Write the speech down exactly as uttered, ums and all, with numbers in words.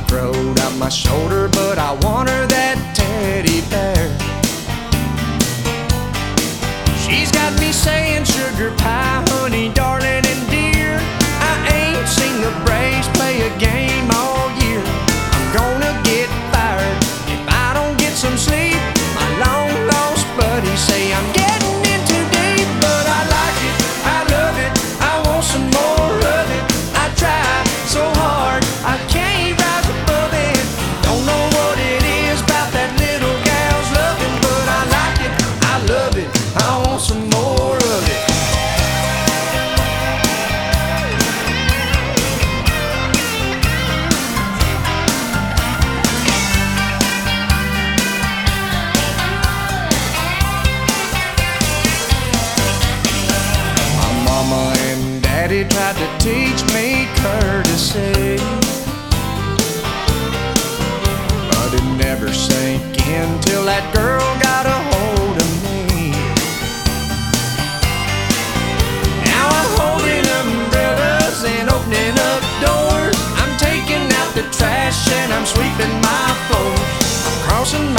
throat out my shoulder, but I want her that teddy bear. She's got me saying sugar pie, honey, darling, and dear. I ain't seen the Braves play a game all year. I'm gonna get fired if I don't get some sleep. My long lost buddies say I'm getting in too deep, but I like it, I love it, I want some more of it. I try so hard, I can't rise above it. Don't know what it is about that little gal's loving, but I like it, I love it, I want some more of it. My mama and daddy tried to teach me courtesy, but it never sank in till that girl got a hold of me. Now I'm holding umbrellas and opening up doors. I'm taking out the trash and I'm sweeping my floors. I'm crossing